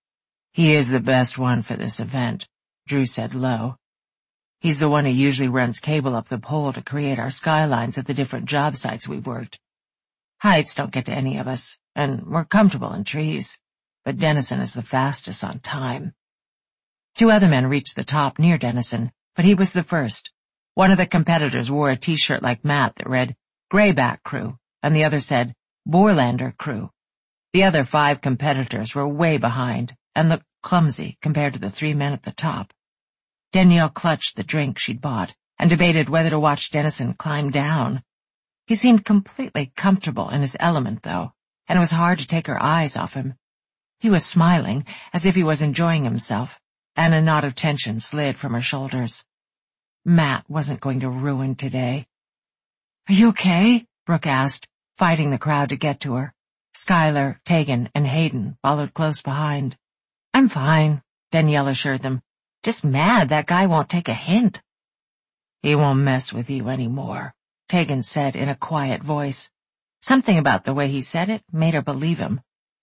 He is the best one for this event, Drew said low. He's the one who usually runs cable up the pole to create our skylines at the different job sites we've worked. Heights don't get to any of us, and we're comfortable in trees, but Dennison is the fastest on time. Two other men reached the top near Dennison, but he was the first. One of the competitors wore a t-shirt like Matt that read, Grayback Crew, and the other said, Borlander Crew. The other five competitors were way behind, and looked clumsy compared to the three men at the top. Danielle clutched the drink she'd bought, and debated whether to watch Dennison climb down. He seemed completely comfortable in his element, though, and it was hard to take her eyes off him. He was smiling, as if he was enjoying himself, and a knot of tension slid from her shoulders. Matt wasn't going to ruin today. Are you okay? Brooke asked, fighting the crowd to get to her. Skylar, Tegan, and Hayden followed close behind. "I'm fine," Danielle assured them. "Just mad that guy won't take a hint." "He won't mess with you anymore," Tegan said in a quiet voice. Something about the way he said it made her believe him.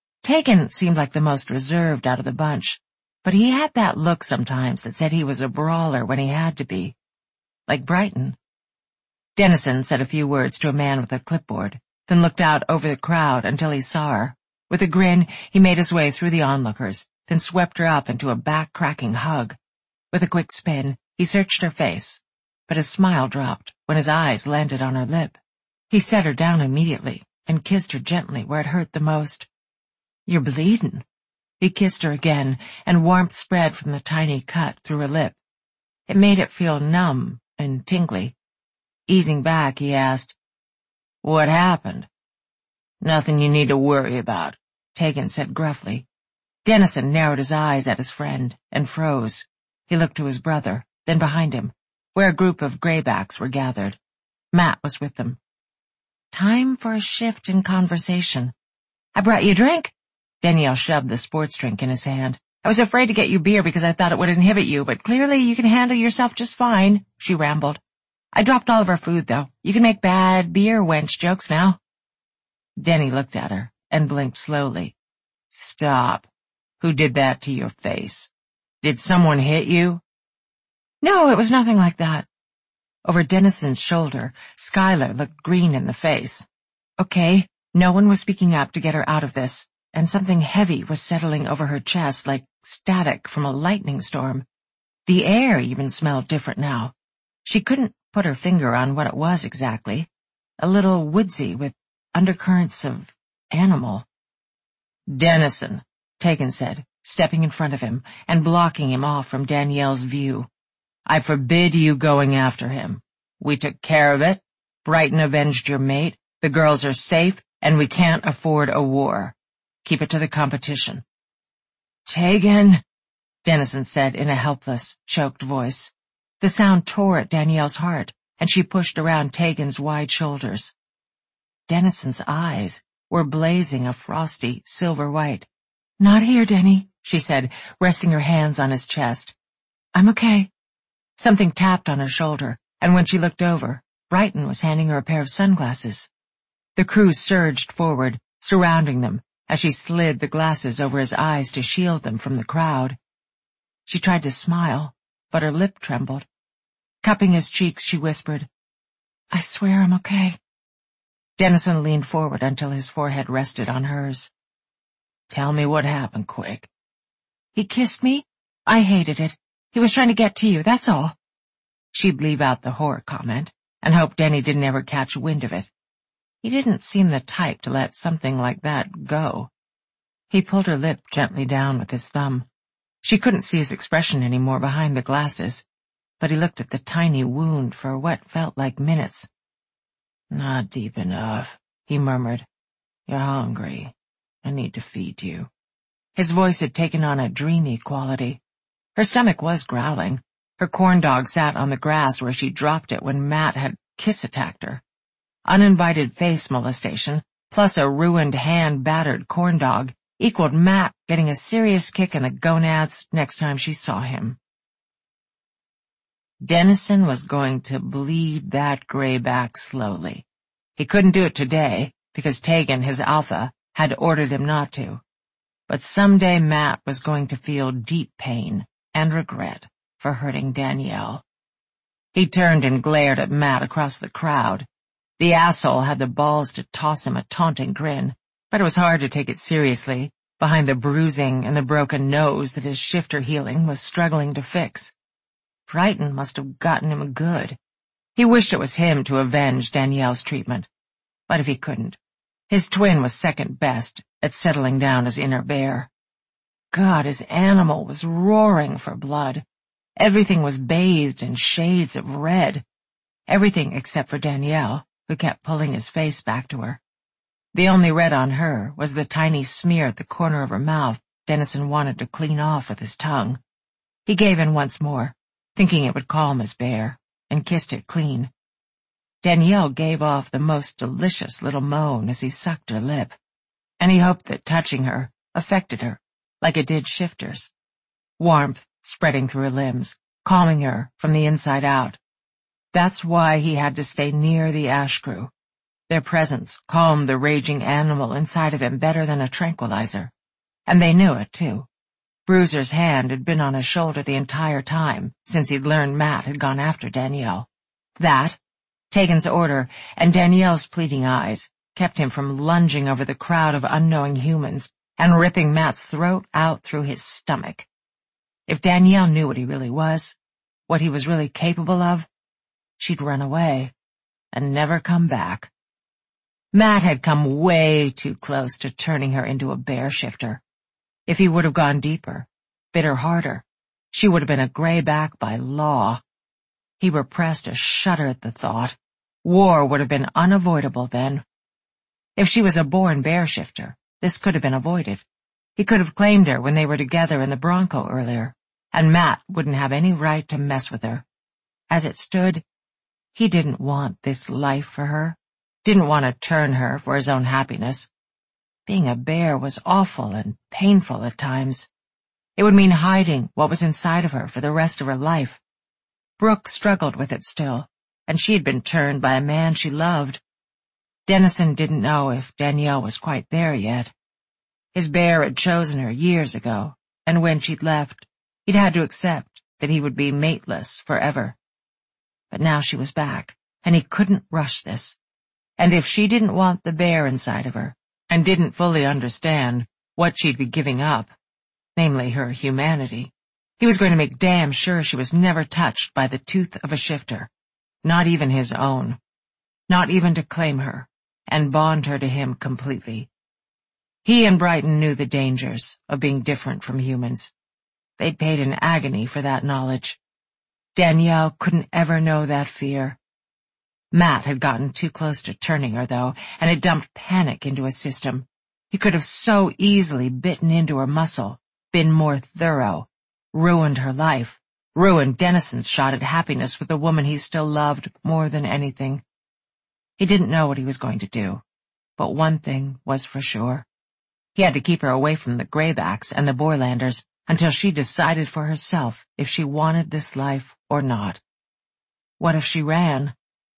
Tegan seemed like the most reserved out of the bunch, but he had that look sometimes that said he was a brawler when he had to be. Like Brighton. Dennison said a few words to a man with a clipboard, then looked out over the crowd until he saw her. With a grin, he made his way through the onlookers, then swept her up into a back-cracking hug. With a quick spin, he searched her face, but his smile dropped when his eyes landed on her lip. He set her down immediately and kissed her gently where it hurt the most. "You're bleeding." He kissed her again, and warmth spread from the tiny cut through her lip. It made it feel numb and tingly. Easing back, he asked, "What happened?" "Nothing you need to worry about," Tegan said gruffly. Dennison narrowed his eyes at his friend and froze. He looked to his brother, then behind him, where a group of graybacks were gathered. Matt was with them. Time for a shift in conversation. "I brought you a drink." Danielle shoved the sports drink in his hand. "I was afraid to get you beer because I thought it would inhibit you, but clearly you can handle yourself just fine," she rambled. "I dropped all of our food, though. You can make bad beer wench jokes now." Denny looked at her and blinked slowly. "Stop. Who did that to your face? Did someone hit you?" "No, it was nothing like that." Over Dennison's shoulder, Skylar looked green in the face. Okay, no one was speaking up to get her out of this, and something heavy was settling over her chest like static from a lightning storm. The air even smelled different now. She couldn't put her finger on what it was exactly. A little woodsy with undercurrents of animal. "Dennison," Tegan said, stepping in front of him and blocking him off from Danielle's view. "I forbid you going after him. We took care of it. Brighton avenged your mate. The girls are safe, and we can't afford a war. Keep it to the competition." "Tegan," Dennison said in a helpless, choked voice. The sound tore at Danielle's heart, and she pushed around Tegan's wide shoulders. Dennison's eyes were blazing a frosty silver white. "Not here, Denny," she said, resting her hands on his chest. "I'm okay." Something tapped on her shoulder, and when she looked over, Brighton was handing her a pair of sunglasses. The crew surged forward, surrounding them, as she slid the glasses over his eyes to shield them from the crowd. She tried to smile, but her lip trembled. Cupping his cheeks, she whispered, "I swear I'm okay." Dennison leaned forward until his forehead rested on hers. "Tell me what happened, quick." "He kissed me. I hated it. He was trying to get to you, that's all." She'd leave out the horror comment and hope Denny didn't ever catch wind of it. He didn't seem the type to let something like that go. He pulled her lip gently down with his thumb. She couldn't see his expression anymore behind the glasses, but he looked at the tiny wound for what felt like minutes. "Not deep enough," he murmured. "You're hungry. I need to feed you." His voice had taken on a dreamy quality. Her stomach was growling. Her corn dog sat on the grass where she dropped it when Matt had kiss-attacked her. Uninvited face molestation, plus a ruined hand-battered corn dog, equaled Matt getting a serious kick in the gonads next time she saw him. Dennison was going to bleed that grayback slowly. He couldn't do it today, because Tegan, his alpha, had ordered him not to. But someday Matt was going to feel deep pain and regret for hurting Danielle. He turned and glared at Matt across the crowd. The asshole had the balls to toss him a taunting grin, but it was hard to take it seriously, behind the bruising and the broken nose that his shifter healing was struggling to fix. Brighton must have gotten him good. He wished it was him to avenge Danielle's treatment. But if he couldn't, his twin was second best at settling down his inner bear. God, his animal was roaring for blood. Everything was bathed in shades of red. Everything except for Danielle, who kept pulling his face back to her. The only red on her was the tiny smear at the corner of her mouth Dennison wanted to clean off with his tongue. He gave in once more, thinking it would calm his bear, and kissed it clean. Danielle gave off the most delicious little moan as he sucked her lip, and he hoped that touching her affected her, like it did Shifter's. Warmth spreading through her limbs, calming her from the inside out. That's why he had to stay near the ash crew. Their presence calmed the raging animal inside of him better than a tranquilizer. And they knew it, too. Bruiser's hand had been on his shoulder the entire time since he'd learned Matt had gone after Danielle. That, Tegan's order, and Danielle's pleading eyes kept him from lunging over the crowd of unknowing humans and ripping Matt's throat out through his stomach. If Danielle knew what he really was, what he was really capable of, she'd run away and never come back. Matt had come way too close to turning her into a bear shifter. If he would have gone deeper, bit her harder, she would have been a grayback by law. He repressed a shudder at the thought. War would have been unavoidable then. If she was a born bear shifter, this could have been avoided. He could have claimed her when they were together in the Bronco earlier, and Matt wouldn't have any right to mess with her. As it stood, he didn't want this life for her, didn't want to turn her for his own happiness. Being a bear was awful and painful at times. It would mean hiding what was inside of her for the rest of her life. Brooke struggled with it still, and she had been turned by a man she loved. Dennison didn't know if Danielle was quite there yet. His bear had chosen her years ago, and when she'd left, he'd had to accept that he would be mateless forever. But now she was back, and he couldn't rush this. And if she didn't want the bear inside of her, and didn't fully understand what she'd be giving up, namely her humanity, he was going to make damn sure she was never touched by the tooth of a shifter, not even his own, not even to claim her and bond her to him completely. He and Brighton knew the dangers of being different from humans. They'd paid in agony for that knowledge. Danielle couldn't ever know that fear. Matt had gotten too close to turning her, though, and had dumped panic into his system. He could have so easily bitten into her muscle, been more thorough, ruined her life, ruined Dennison's shot at happiness with the woman he still loved more than anything. He didn't know what he was going to do, but one thing was for sure. He had to keep her away from the Graybacks and the Borlanders until she decided for herself if she wanted this life or not. What if she ran?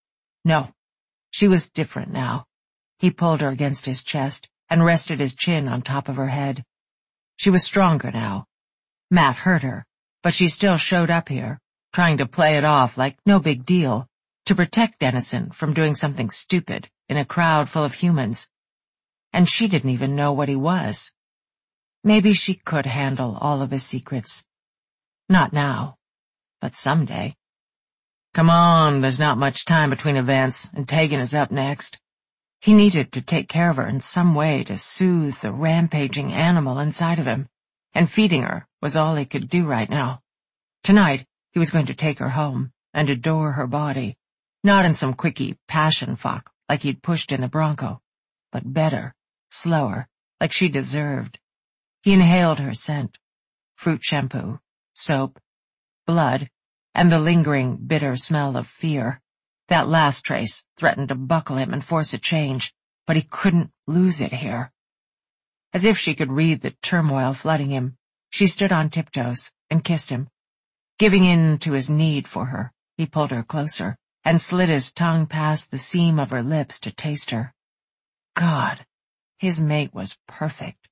No, she was different now. He pulled her against his chest and rested his chin on top of her head. She was stronger now. Matt hurt her, but she still showed up here, trying to play it off like no big deal, to protect Dennison from doing something stupid in a crowd full of humans. And she didn't even know what he was. Maybe she could handle all of his secrets. Not now, but someday. Come on, there's not much time between events, and Tegan is up next. He needed to take care of her in some way to soothe the rampaging animal inside of him, and feeding her was all he could do right now. Tonight, he was going to take her home and adore her body, not in some quickie passion fuck like he'd pushed in the Bronco, but better, slower, like she deserved. He inhaled her scent, fruit shampoo, soap, blood, and the lingering, bitter smell of fear. That last trace threatened to buckle him and force a change, but he couldn't lose it here. As if she could read the turmoil flooding him, she stood on tiptoes and kissed him. Giving in to his need for her, he pulled her closer and slid his tongue past the seam of her lips to taste her. God, his mate was perfect.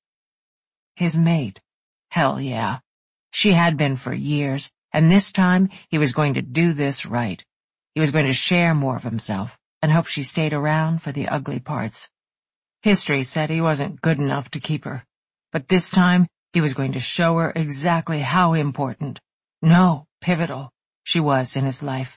His mate. Hell yeah. She had been for years, and this time he was going to do this right. He was going to share more of himself and hope she stayed around for the ugly parts. History said he wasn't good enough to keep her, but this time he was going to show her exactly how important, no, pivotal, she was in his life.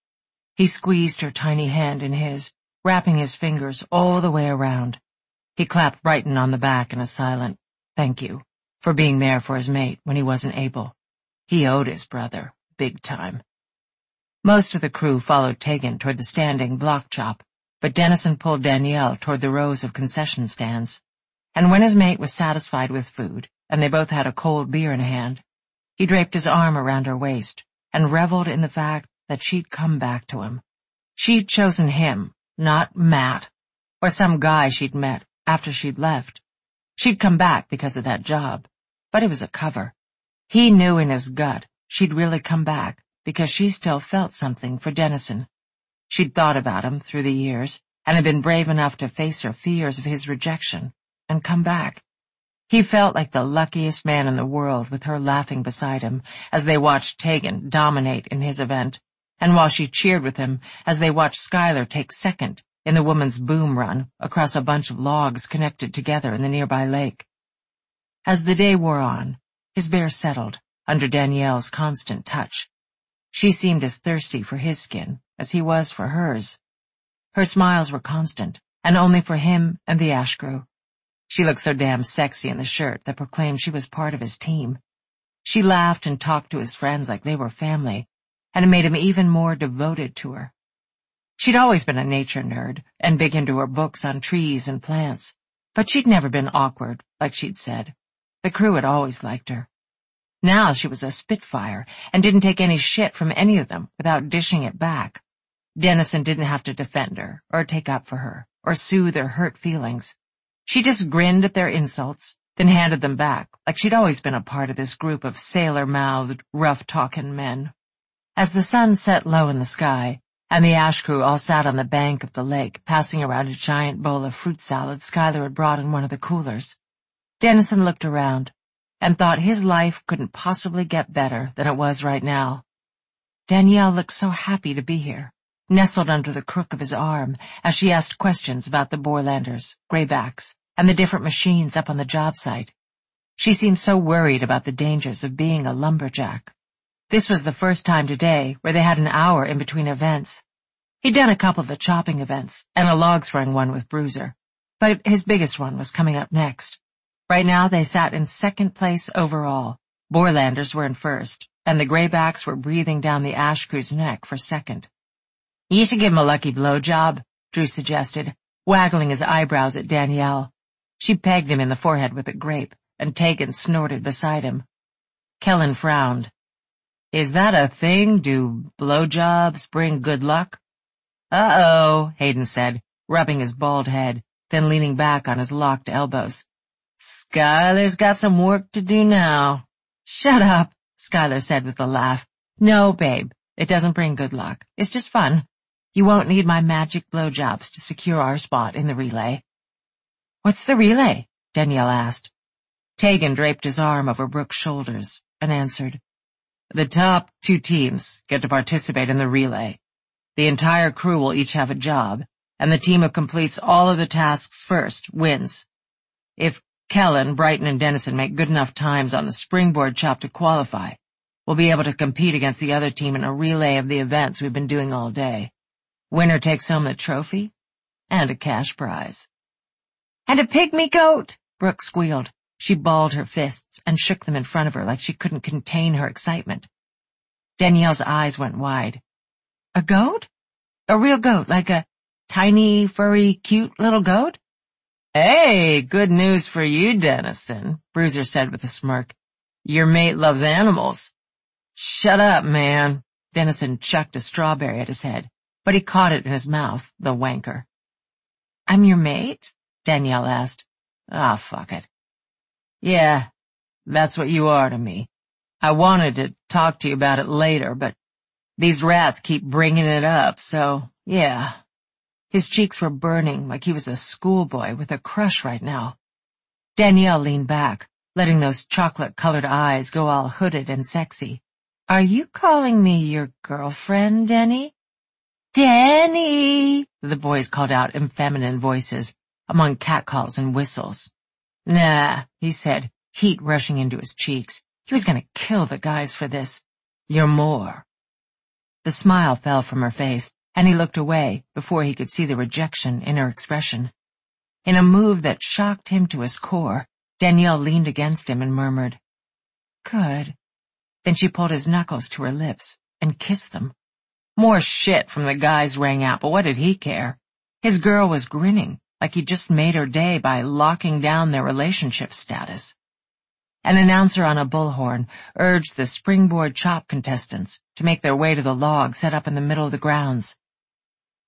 He squeezed her tiny hand in his, wrapping his fingers all the way around. He clapped Brighton on the back in a silent thank you for being there for his mate when he wasn't able. He owed his brother, big time. Most of the crew followed Tegan toward the standing block chop, but Dennison pulled Danielle toward the rows of concession stands. And when his mate was satisfied with food, and they both had a cold beer in hand, he draped his arm around her waist and reveled in the fact that she'd come back to him. She'd chosen him, not Matt, or some guy she'd met after she'd left. She'd come back because of that job, but it was a cover. He knew in his gut she'd really come back because she still felt something for Dennison. She'd thought about him through the years and had been brave enough to face her fears of his rejection and come back. He felt like the luckiest man in the world with her laughing beside him as they watched Tegan dominate in his event, and while she cheered with him as they watched Skylar take second in the woman's boom run across a bunch of logs connected together in the nearby lake. As the day wore on, his bear settled under Danielle's constant touch. She seemed as thirsty for his skin as he was for hers. Her smiles were constant, and only for him and the ash crew. She looked so damn sexy in the shirt that proclaimed she was part of his team. She laughed and talked to his friends like they were family, and it made him even more devoted to her. She'd always been a nature nerd and big into her books on trees and plants, but she'd never been awkward, like she'd said. The crew had always liked her. Now she was a spitfire and didn't take any shit from any of them without dishing it back. Dennison didn't have to defend her or take up for her or soothe her hurt feelings. She just grinned at their insults, then handed them back like she'd always been a part of this group of sailor-mouthed, rough-talking men. As the sun set low in the sky, and the ash crew all sat on the bank of the lake passing around a giant bowl of fruit salad Skylar had brought in one of the coolers, Dennison looked around and thought his life couldn't possibly get better than it was right now. Danielle looked so happy to be here, nestled under the crook of his arm as she asked questions about the Borlanders, Greybacks, and the different machines up on the job site. She seemed so worried about the dangers of being a lumberjack. This was the first time today where they had an hour in between events. He'd done a couple of the chopping events and a log throwing one with Bruiser, but his biggest one was coming up next. Right now they sat in second place overall. Borlanders were in first, and the Greybacks were breathing down the ash crew's neck for second. You should give him a lucky blowjob, Drew suggested, waggling his eyebrows at Danielle. She pegged him in the forehead with a grape, and Tegan snorted beside him. Kellen frowned. Is that a thing? Do blowjobs bring good luck? Uh-oh, Hayden said, rubbing his bald head, then leaning back on his locked elbows. Skylar's got some work to do now. Shut up, Skylar said with a laugh. No, babe, it doesn't bring good luck. It's just fun. You won't need my magic blowjobs to secure our spot in the relay. What's the relay? Danielle asked. Tegan draped his arm over Brooke's shoulders and answered. The top two teams get to participate in the relay. The entire crew will each have a job, and the team who completes all of the tasks first wins. If Kellen, Brighton, and Dennison make good enough times on the springboard chop to qualify, we'll be able to compete against the other team in a relay of the events we've been doing all day. Winner takes home the trophy and a cash prize. And a pygmy goat, Brooke squealed. She balled her fists and shook them in front of her like she couldn't contain her excitement. Danielle's eyes went wide. A goat? A real goat, like a tiny, furry, cute little goat? Hey, good news for you, Dennison, Bruiser said with a smirk. Your mate loves animals. Shut up, man. Dennison chucked a strawberry at his head, but he caught it in his mouth, the wanker. I'm your mate? Danielle asked. Ah, fuck it. Yeah, that's what you are to me. I wanted to talk to you about it later, but these rats keep bringing it up, so, yeah. His cheeks were burning like he was a schoolboy with a crush right now. Danielle leaned back, letting those chocolate-colored eyes go all hooded and sexy. Are you calling me your girlfriend, Denny? Denny! The boys called out in feminine voices, among catcalls and whistles. Nah, he said, heat rushing into his cheeks. He was gonna kill the guys for this. You're more. The smile fell from her face, and he looked away before he could see the rejection in her expression. In a move that shocked him to his core, Danielle leaned against him and murmured, Good. Then she pulled his knuckles to her lips and kissed them. More shit from the guys rang out, but what did he care? His girl was grinning, like he just made her day by locking down their relationship status. An announcer on a bullhorn urged the springboard chop contestants to make their way to the log set up in the middle of the grounds.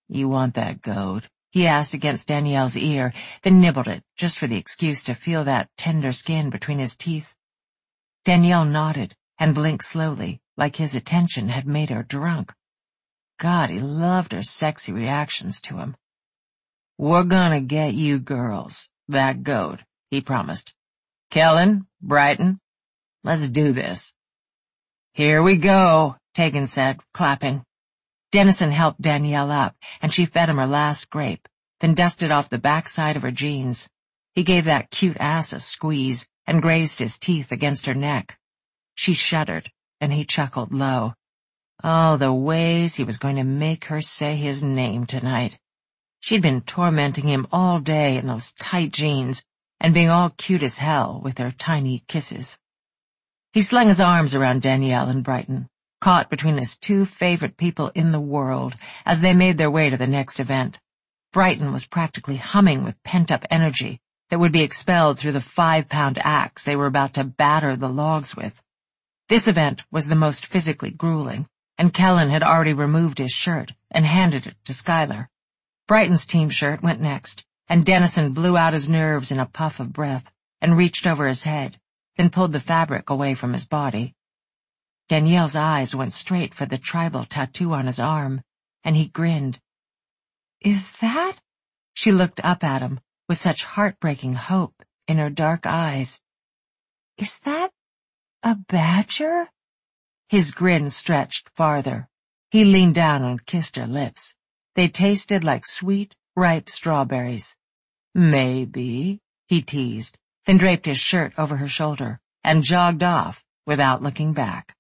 You want that goat? He asked against Danielle's ear, then nibbled it, just for the excuse to feel that tender skin between his teeth. Danielle nodded and blinked slowly, like his attention had made her drunk. God, he loved her sexy reactions to him. We're gonna get you girls, that goat, he promised. Kellen, Brighton, let's do this. Here we go, Tegan said, clapping. Dennison helped Danielle up, and she fed him her last grape, then dusted off the backside of her jeans. He gave that cute ass a squeeze and grazed his teeth against her neck. She shuddered, and he chuckled low. Oh, the ways he was going to make her say his name tonight. She'd been tormenting him all day in those tight jeans, and being all cute as hell with her tiny kisses. He slung his arms around Danielle and Brighton, caught between his two favorite people in the world as they made their way to the next event. Brighton was practically humming with pent-up energy that would be expelled through the five-pound axe they were about to batter the logs with. This event was the most physically grueling, and Kellen had already removed his shirt and handed it to Skylar. Brighton's team shirt went next, and Dennison blew out his nerves in a puff of breath and reached over his head, then pulled the fabric away from his body. Danielle's eyes went straight for the tribal tattoo on his arm, and he grinned. Is that? She looked up at him with such heartbreaking hope in her dark eyes. Is that a badger? His grin stretched farther. He leaned down and kissed her lips. They tasted like sweet, ripe strawberries. Maybe, he teased, then draped his shirt over her shoulder and jogged off without looking back.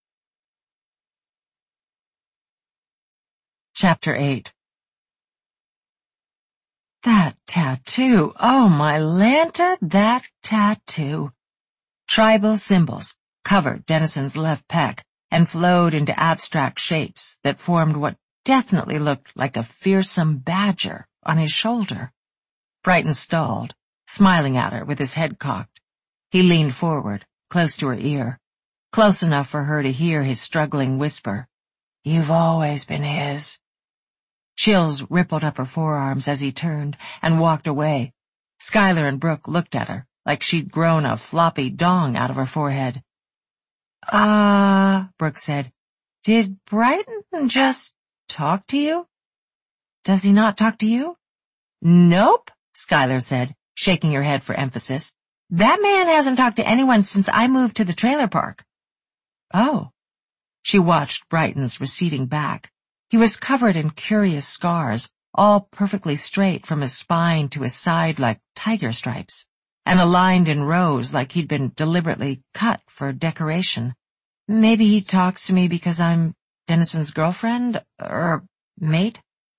Chapter eight. That tattoo, oh my Lanta, that tattoo. Tribal symbols covered Dennison's left pec and flowed into abstract shapes that formed what definitely looked like a fearsome badger on his shoulder. Brighton stalled, smiling at her with his head cocked. He leaned forward, close to her ear, close enough for her to hear his struggling whisper. You've always been his. Chills rippled up her forearms as he turned and walked away. Skylar and Brooke looked at her like she'd grown a floppy dong out of her forehead. Ah, uh, Brooke said, did Brighton just talk to you? Does he not talk to you? Nope, Skylar said, shaking her head for emphasis. That man hasn't talked to anyone since I moved to the trailer park. Oh. She watched Brighton's receding back. He was covered in curious scars, all perfectly straight from his spine to his side like tiger stripes, and aligned in rows like he'd been deliberately cut for decoration. Maybe he talks to me because I'm Dennison's girlfriend, or mate?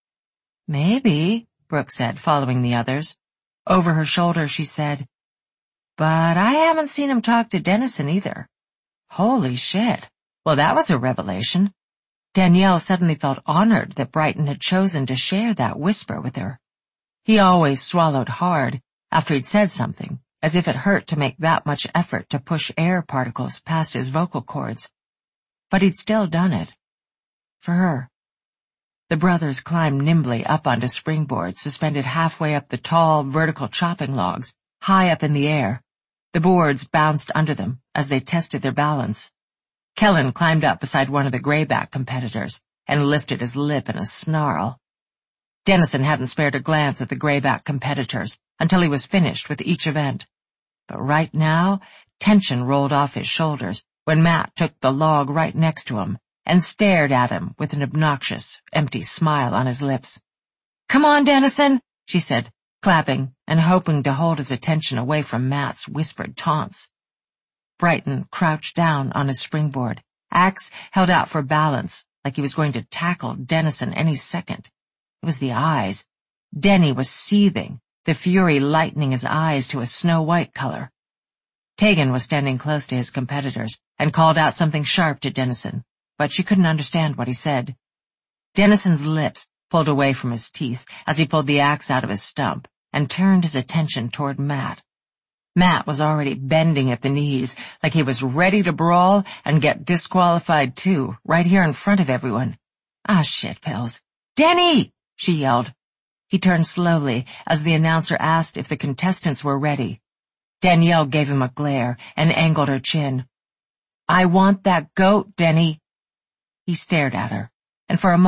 Maybe, Brooke said, following the others. Over her shoulder she said, but I haven't seen him talk to Dennison either. Holy shit. Well, that was a revelation. Danielle suddenly felt honored that Brighton had chosen to share that whisper with her. He always swallowed hard after he'd said something, as if it hurt to make that much effort to push air particles past his vocal cords. But he'd still done it. For her. The brothers climbed nimbly up onto springboards suspended halfway up the tall, vertical chopping logs, high up in the air. The boards bounced under them as they tested their balance. Kellen climbed up beside one of the grayback competitors and lifted his lip in a snarl. Dennison hadn't spared a glance at the grayback competitors until he was finished with each event. But right now, tension rolled off his shoulders when Matt took the log right next to him and stared at him with an obnoxious, empty smile on his lips. Come on, Dennison, she said, clapping and hoping to hold his attention away from Matt's whispered taunts. Brighton crouched down on his springboard, axe held out for balance, like he was going to tackle Dennison any second. It was the eyes. Denny was seething, the fury lightening his eyes to a snow-white color. Tegan was standing close to his competitors and called out something sharp to Dennison, but she couldn't understand what he said. Dennison's lips pulled away from his teeth as he pulled the axe out of his stump and turned his attention toward Matt. Matt was already bending at the knees, like he was ready to brawl and get disqualified too, right here in front of everyone. Ah, shit, pills. Denny! she yelled. He turned slowly as the announcer asked if the contestants were ready. Danielle gave him a glare and angled her chin. "I want that goat, Denny." He stared at her, and for a moment